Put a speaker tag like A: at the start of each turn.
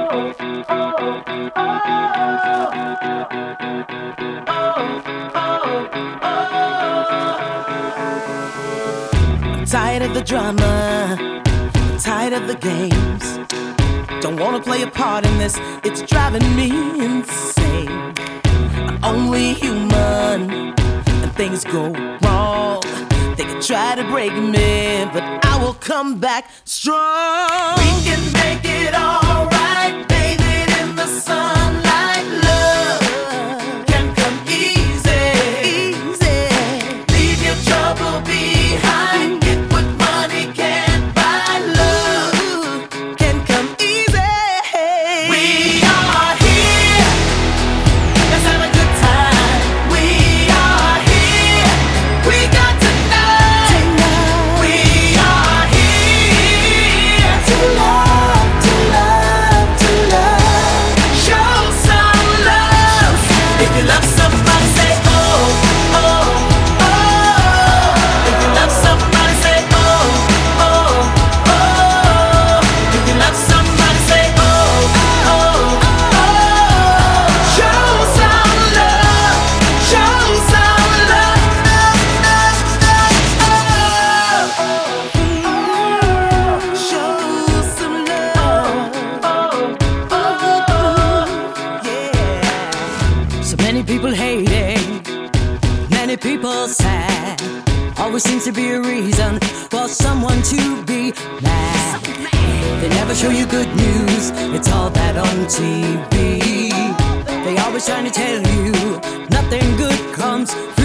A: I'm tired of the drama, I'm tired of the games. Don't wanna play a part in this, it's driving me insane. I'm only human, and things go wrong. They can try to break me, but I will come back strong. We can make it alright, bathe it in the sunlight. Love can come easy, easy. Leave your trouble behind, get what money can't buy. Love can come easy. We are here, let's have a good time. We are here, we got tonight. We are here to love, to love, to love. Show some love. If you love somebody, say oh, oh, oh. If you love somebody, say oh, oh, oh. If you love somebody, say oh, oh, oh. Show some love, show some love. Show some love. Yeah. So many people hating, many people sad. Always seems to be a reason for someone to be mad. They never show you good news, it's all bad on TV. They always trying to tell you nothing good comes